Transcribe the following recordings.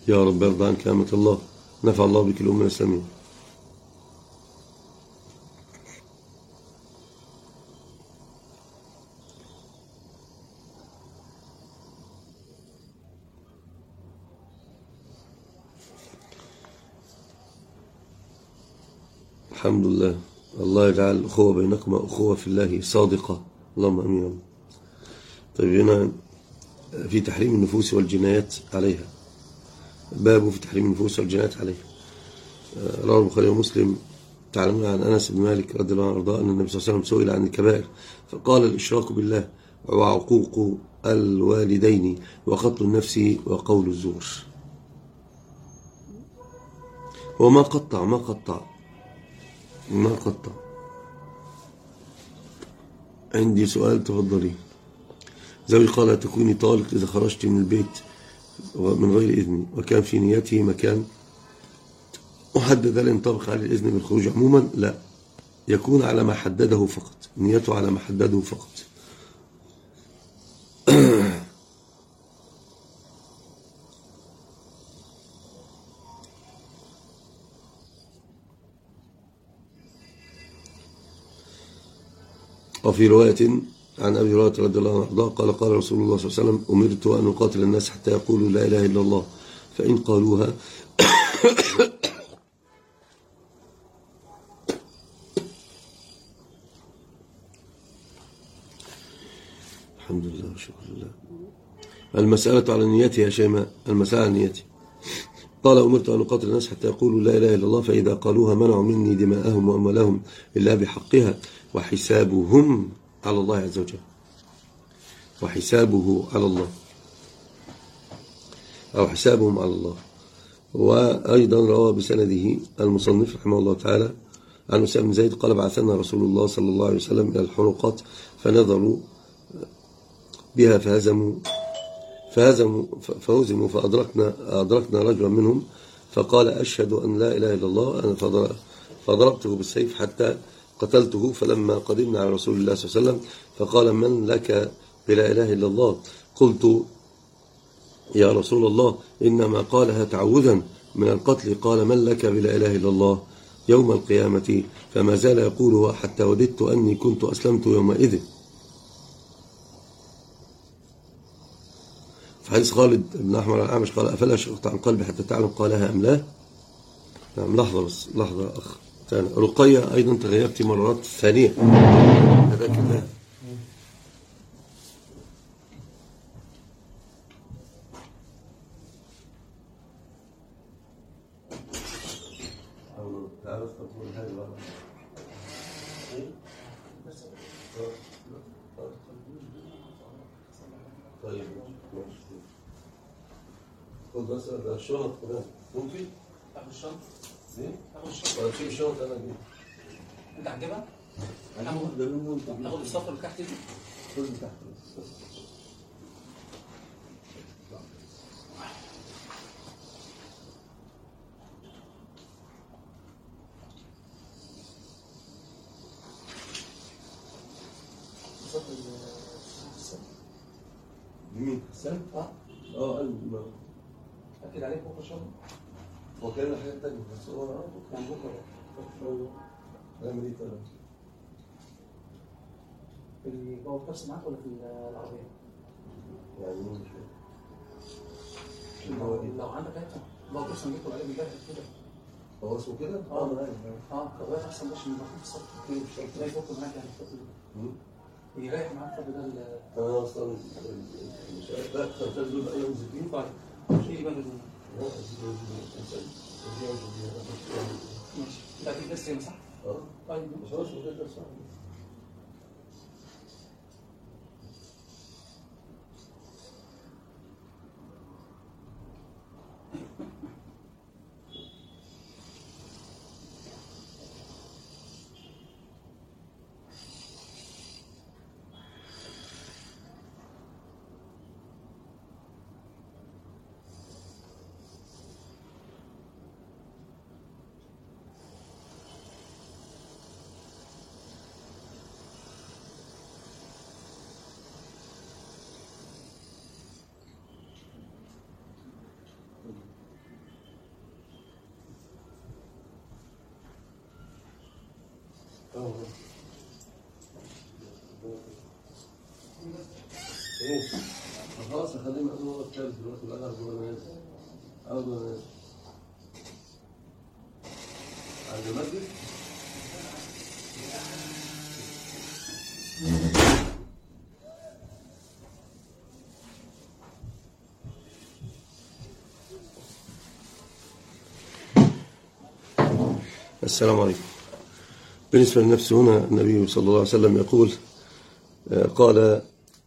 يا رب يرضى عنك يا أمة الله، نفع الله بك الأمة الإسلامية. الحمد لله. الله يجعل الأخوة بينكما أخوة في الله صادقة، اللهم أمين. طيب، هنا في تحريم النفوس والجنايات عليها، باب في تحريم النفوس والجنايات عليها. رواه البخاري ومسلم. تعلمون عن أنس بن مالك رضي الله عنه وارضاه أن النبي صلى الله عليه وسلم سئل عن الكبائر فقال: الإشراك بالله وعقوق الوالدين وقتل النفس وقول الزور. وما قطع ما قطع ما قطع. عندي سؤال، تفضلي. زوجي قال: تكوني طالق إذا خرجت من البيت من غير إذني، وكان في نيته مكان محدد، هل ينطبق على الإذن بالخروج عموما؟ لا، يكون على ما حدده فقط، نيته على ما حدده فقط. وفي رواية عن أبي هريرة رضي الله عنه قال: قال رسول الله صلى الله عليه وسلم: أمرت أن أقاتل الناس حتى يقولوا لا إله إلا الله، فإن قالوها الحمد لله وشكر الله. المسألة على نيتي يا شيماء، المسألة على نيتي. قال: أمرت أن أقاتل الناس حتى يقولوا لا إله إلا الله، فإذا قالوها منعوا مني دماءهم وأموالهم إلا بحقها، وحسابهم على الله عز وجل، وحسابه على الله، أو حسابهم على الله. وأيضا روى بسنده المصنف رحمه الله تعالى عن أسامة بن زيد قال: بعثنا رسول الله صلى الله عليه وسلم إلى الحلقات فنظروا بها فهزموا فأدركنا رجلا منهم فقال: أشهد أن لا إله إلا الله. أنا فضربته بالسيف حتى قتلته. فلما قدمنا على رسول الله صلى الله عليه وسلم فقال: من لك بلا إله إلا الله؟ قلت: يا رسول الله، إنما قالها تعوذا من القتل. قال: من لك بلا إله إلا الله يوم القيامة؟ فما زال يقولها حتى وددت أني كنت أسلمت يومئذ. في حديث خالد بن أحمر الأعمش قال: أفلا شققت عن قلبي حتى تعلم قالها أم لا؟ نعم. لحظة بس، لحظة أخ. رقية أيضا تغيبت مرات ثانية. هذاك الله. طيب، خد بس الشنط كده ممكن؟ تاخد الشنط؟ ايه؟ تاخد الشنط؟ ولا تشيل الشنط انا اجيب؟ انت هتجيبها؟ تاخد الصفر اللي تحت دي؟ خد اللي تحت بس. مين؟ حسام؟ قلب. أكد عليك بكرة شغل؟ هو كان حاجة تانية بس هو يعني بكرة نعمل ايه طيب؟ في جوه الكرسي معاك ولا في العربية؟ يعني مين مش لو عندك هاتها جوه الكرسي نجيب عليه بيجهز كده. هو اسمه كده؟ كويس أحسن باش نبقى في الصف كتير مش هتلاقي يفك معاك يعني الفترة دي. يريح معاك الفترة ده. أنا أصلا مش عارف دول أيام زيتين. طيب إيه بقى دول؟ ماشي. أنت هتجيب لسه هنا صح؟ طيب مش هو اسمه كده صح؟ ايه خلاص خلينا نقول هو الثالث دلوقتي بقى أول ما نازل عند المسجد. السلام عليكم. بالنسبة لنفسه هنا النبي صلى الله عليه وسلم يقول قال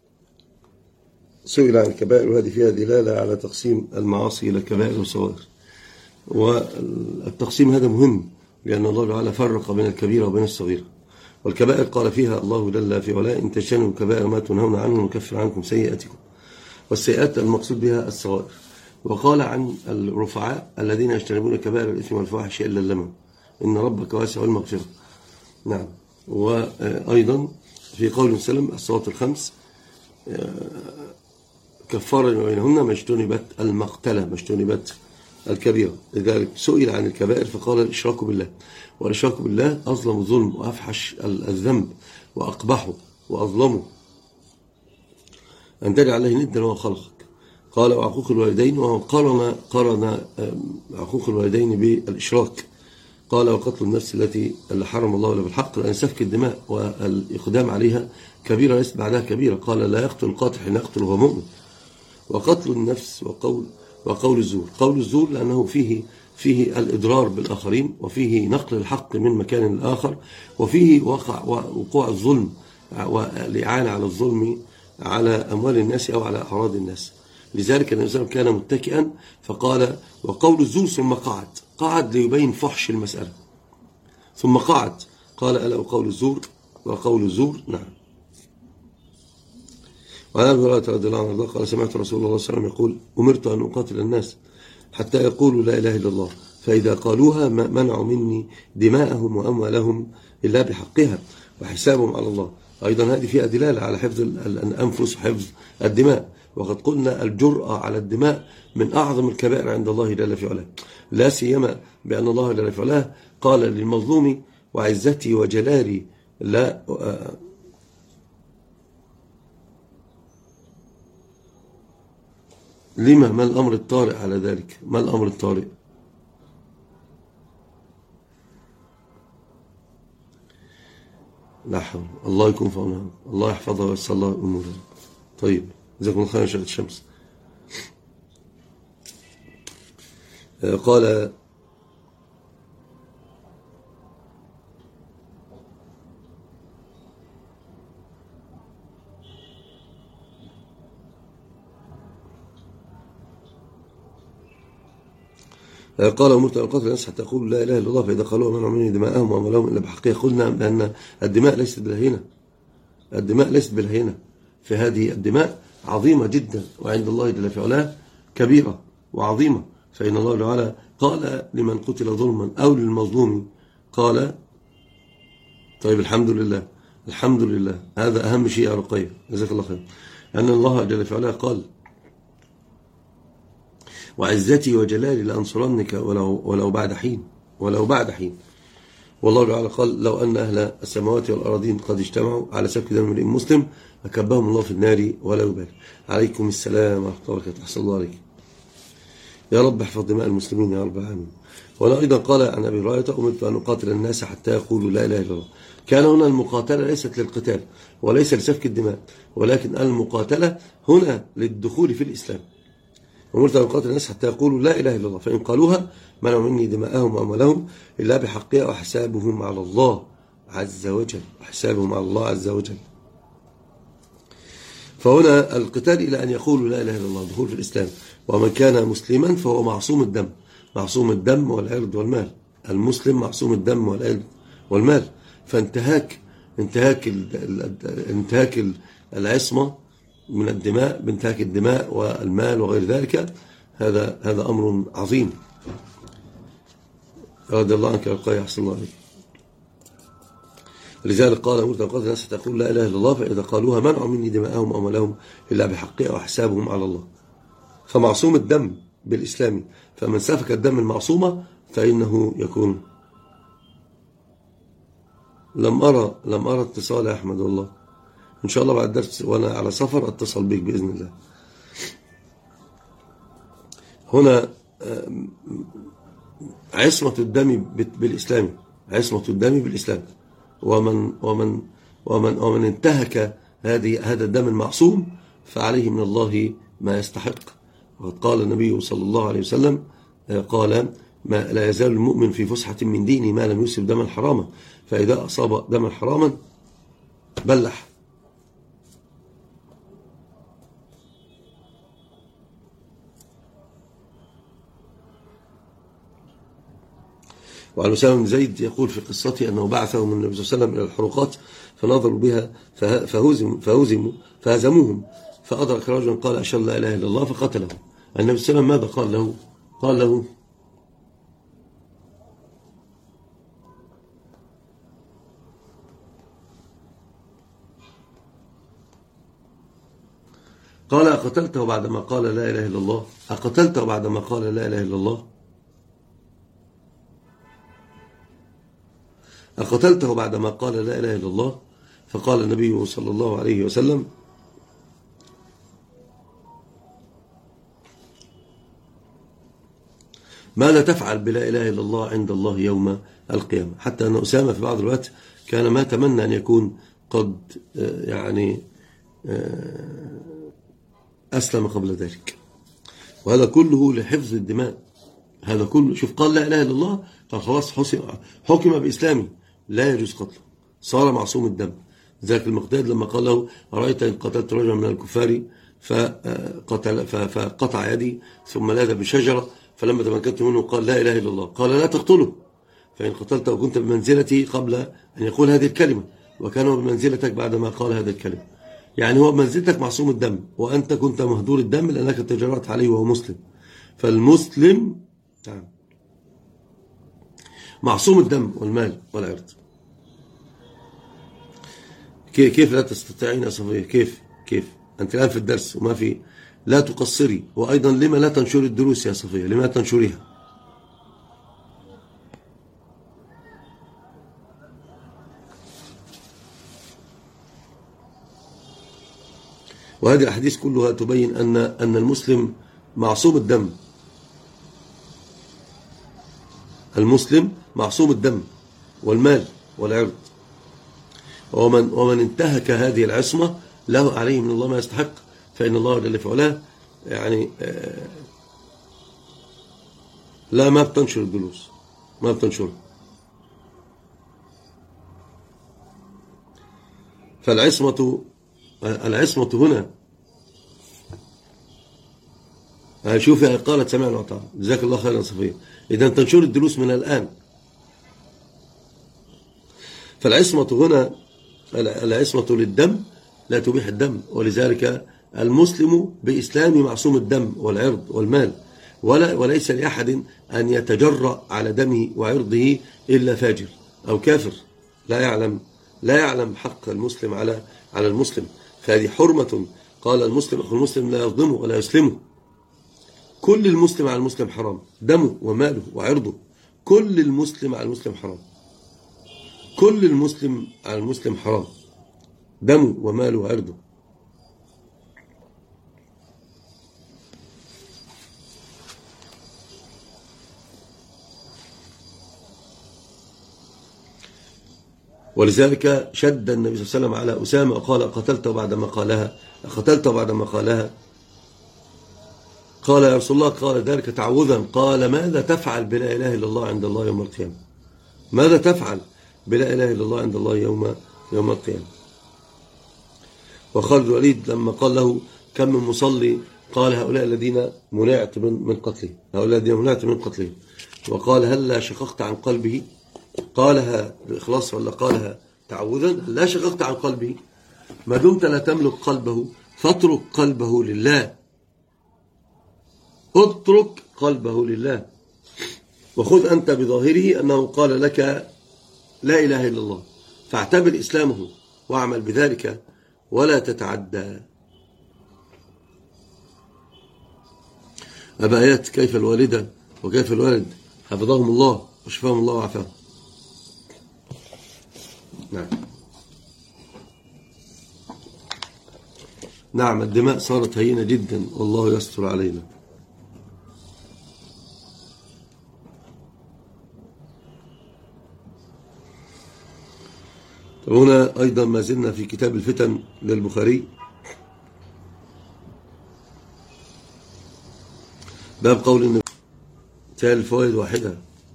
سئل عن الكبائر، وهذه فيها دلالة على تقسيم المعاصي إلى كبائر وصغائر، والتقسيم هذا مهم لأن الله تعالى فرق بين الكبيرة وبين الصغيرة. والكبائر قال فيها الله جل في علاه إن تجتنبوا كبائر ما تنهون عنه نكفر عنكم سيئاتكم، والسيئات المقصود بها الصغائر. وقال عن الرفعاء الذين يجتنبون كبائر الإثم والفواحش إلا اللمم إن ربك واسع المغفرة. نعم. وأيضا في قول سلم الصلوات الخمس كفارا بينهن ما اجتنبت المقتلة، ما اجتنبت الكبيرة. لذلك سئل عن الكبائر فقال الإشراك بالله، والإشراك بالله أظلم الظلم وأفحش الذنب وأقبحه وأظلمه أن تجعل عليه ندا وهو خلقك. قال وعقوق الوالدين، وهو قرن عقوق الوالدين بالإشراك. قال وقتل النفس التي حرم الله إلا بالحق، لأن سفك الدماء والإقدام عليها كبيرة ليست بعدها كبيرة. قال لا يقتل القاتل حين يقتل وهو مؤمن. وقتل النفس وقول الزور، قول الزور لأنه فيه الإضرار بالآخرين، وفيه نقل الحق من مكان لآخر، وفيه وقوع الظلم والإعانة على الظلم على أموال الناس أو على أعراض الناس. لذلك النبي صلى الله عليه وسلم كان متكئا فقال وقول الزور، ثم قعد ليبين فحش المسألة، ثم قعد قال ألا وقول الزور نعم. وعن أبي هريرة رضي الله عنه قال سمعت رسول الله صلى الله عليه وسلم يقول أمرت أن أقاتل الناس حتى يقولوا لا إله إلا الله، فإذا قالوها منعوا مني دماءهم وأموالهم إلا بحقها وحسابهم على الله. أيضا هذه فيها دلالة على حفظ الأنفس وحفظ الدماء. وقد قلنا الجرأة على الدماء من أعظم الكبائر عند الله جل في علاه، لا سيما بأن الله جل في علاه قال للمظلوم وعزتي وجلالي لا لما ما الأمر الطارئ على ذلك؟ ما الأمر الطارئ؟ لا حول. الله يكون في عونها، الله يحفظها ويسر الله أمورها. طيب جزاكم الله خيرا يا شيخ الشمس. قال أمرت أن أقاتل الناس حتى يقولوا لا إله إلا الله، فإذا قالوا منعوا مني دماءهم وأموالهم إلا بحقها. قلنا بأن الدماء ليست بالهينة، الدماء ليست بالهينة، فهذه الدماء عظيمة جدا وعند الله جل في علاه كبيرة وعظيمة. فإن الله تعالى قال لمن قتل ظلما أو للمظلوم قال طيب الحمد لله هذا أهم شيء يا رقية جزاك الله خير، أن الله جل في علاه قال وعزتي وجلالي لأنصرنك ولو بعد حين. والله تعالى قال لو أن أهل السماوات والأراضين قد اجتمعوا على سفك دم امرئ مسلم أكبهم الله في النار ولا يبالي. عليكم السلام ورحمة الله وبركاته. أحسن الله عليك يا رب، احفظ دماء المسلمين يا رب العالمين. وأنا أيضا قال عن أبي هريرة أمرت أن أقاتل الناس حتى يقولوا لا إله إلا الله. كان هنا المقاتلة ليست للقتال وليس لسفك الدماء، ولكن المقاتلة هنا للدخول في الإسلام. أمرت أن أقاتل الناس حتى يقولوا لا إله إلا الله، فإن قالوها منعوا مني دماءهم وأموالهم إلا بحقها وحسابهم على الله عز وجل. فهنا القتال إلى أن يقولوا لا إله إلا الله، دخول في الإسلام. ومن كان مسلما فهو معصوم الدم والعرض والمال. المسلم معصوم الدم والعرض والمال. فانتهاك العصمة من الدماء، بانتهاك الدماء والمال وغير ذلك، هذا أمر عظيم. رضي الله عنك يا رقية أحسن الله عليك. لذلك قال أمرت أن أقاتل الناس حتى يقولوا لا إله إلا الله، فإذا قالوها منعوا مني دماءهم وأموالهم إلا بحقها وحسابهم على الله. فمعصوم الدم بالإسلام، فمن سفك الدم المعصومة فإنه يكون لم أرى اتصال يا أحمد والله. إن شاء الله بعد الدرس وأنا على سفر أتصل بك بإذن الله. هنا عصمة الدم بالإسلام، عصمة الدم بالإسلام، ومن انتهك هذا الدم المعصوم فعليه من الله ما يستحق. وقد قال النبي صلى الله عليه وسلم قال: ما لا يزال المؤمن في فسحة من دينه ما لم يصب دما حراما، فإذا أصاب دما حراما بلح. وعن أسامة بن زيد يقول في قصته أنه بعثهم النبي صلى الله عليه وسلم إلى الحروقات فنظروا بها فهزموهم، فأدرك رجلا قال: أشهد لا إله إلا الله، فقتله. النبي صلى الله عليه وسلم ماذا قال له؟ قال: أقتلته بعدما قال لا إله إلا الله؟ أقتلته بعدما قال لا إله إلا الله؟ أقتلته بعدما قال لا إله إلا الله؟ فقال النبي صلى الله عليه وسلم: ماذا تفعل بلا إله إلا الله عند الله يوم القيامة؟ حتى أن أسامة في بعض الوقت كان ما تمنى أن يكون قد يعني أسلم قبل ذلك. وهذا كله لحفظ الدماء. هذا كله، شوف، قال لا إله إلا الله فخلاص حكم بإسلامه، لا يجوز قتله، صار معصوم الدم. ذاك المقداد لما قال له: أرأيت إن قتلت رجلا من الكفار فقطع يدي ثم لاذ بشجرة، فلما تمكنت منه قال لا إله إلا الله، قال: لا تقتله، فإن قتلته كنت بمنزلتي قبل أن يقول هذه الكلمة، وكان هو بمنزلتك بعدما قال هذه الكلمة. يعني هو بمنزلتك معصوم الدم، وأنت كنت مهدور الدم لأنك تجرأت عليه وهو مسلم. فالمسلم معصوم الدم والمال والعرض. كيف لا تستطيعين يا صفية؟ كيف أنت الآن في الدرس وما في، لا تقصري. وأيضا لما لا تنشري الدروس يا صفية؟ لما تنشريها؟ وهذه الأحاديث كلها تبين أن المسلم معصوم الدم. المسلم معصوم الدم والمال والعرض، ومن انتهك هذه العصمة له عليه من الله ما يستحق، فإن الله جل في علاه يعني ما بتنشر الجلوس، ما بتنشر. فالعصمة هنا، شوف قالت سمعنا وطاعنا. جزاك الله خيرا صفية. إذا تنشر الدروس من الآن. فالعصمة هنا العصمة للدم لا تبيح الدم، ولذلك المسلم بإسلامه معصوم الدم والعرض والمال، وليس لأحد أن يتجرأ على دمه وعرضه إلا فاجر أو كافر لا يعلم حق المسلم على المسلم. فهذه حرمة. قال: المسلم أخو المسلم لا يظلمه ولا يسلمه. كل المسلم على المسلم حرام، دمه وماله وعرضه. كل المسلم على المسلم حرام، كل المسلم على المسلم حرام، دمه وماله وعرضه. ولذلك شد النبي صلى الله عليه وسلم على أسامة وقال: أقتلته بعدما قالها؟ قال: يا رسول الله، قال ذلك تعوذا. قال: ماذا تفعل بلا إله إلا الله عند الله يوم القيامة؟ ماذا تفعل بلا إله إلا الله عند الله يوم القيامة؟ وخالد الوليد لما قال له: كم من مصلي؟ قال: هؤلاء الذين منعت من قتلهم. وقال: هل لا شققت عن قلبه؟ قالها بالإخلاص ولا قالها تعوذا؟ لا شققت عن قلبه. ما دمت لا تملك قلبه فاترك قلبه لله، اترك قلبه لله، وخذ أنت بظاهره أنه قال لك لا إله إلا الله، فاعتبر إسلامه واعمل بذلك ولا تتعدى. أبايات كيف الوالدة وكيف الوالد، حفظهم الله وشفاهم الله وعافاهم. نعم. نعم، الدماء صارت هينة جدا والله يستر علينا. هنا أيضا ما زلنا في كتاب الفتن للبخاري، باب قول النبي تعالى الفوائد واحدة: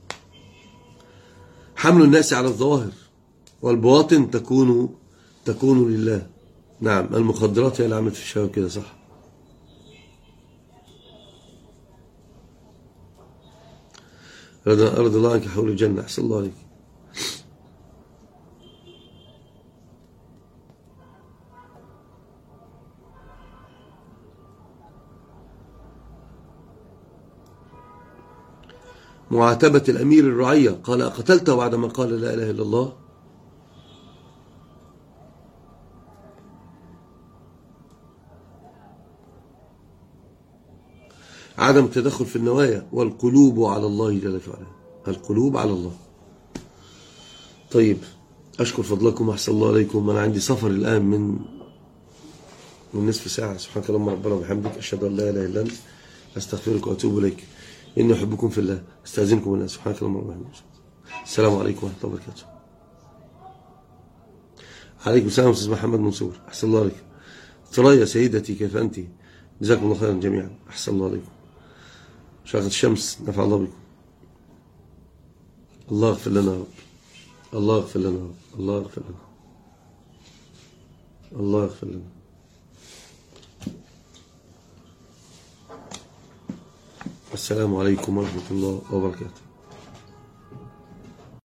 حمل الناس على الظواهر والبواطن تكون لله. نعم، المخدرات هي اللي عملت في الشباب كده، صح. أرض الله عنك حول الجنة. أحسن الله عليك. معاتبة الأمير الرعية، قال أقتلته بعدما قال لا إله إلا الله. عدم التدخل في النوايا، والقلوب على الله جل وعلا. القلوب على الله. طيب، أشكر فضلكم. أحسن الله عليكم. أنا عندي سفر الآن من نصف ساعة. سبحانك اللهم ربنا وبحمدك، أشهد أن لا إله إلا أنت، أستغفرك وأتوب إليك. إني أحبكم في الله. أستأذنكم بالله. سبحانك اللهم وبحمدك. السلام عليكم ورحمة الله وبركاته. عليكم السلام أستاذ محمد منصور. أحسن الله عليك. ثريا سيدتي، كيف أنت؟ جزاكم الله خيرا جميعا. أحسن الله عليكم. شاقة الشمس، نفع الله بكم. الله يغفر لنا يا رب. الله يغفر لنا يا رب. الله يغفر لنا. الله يغفر لنا. السلام عليكم ورحمة الله وبركاته.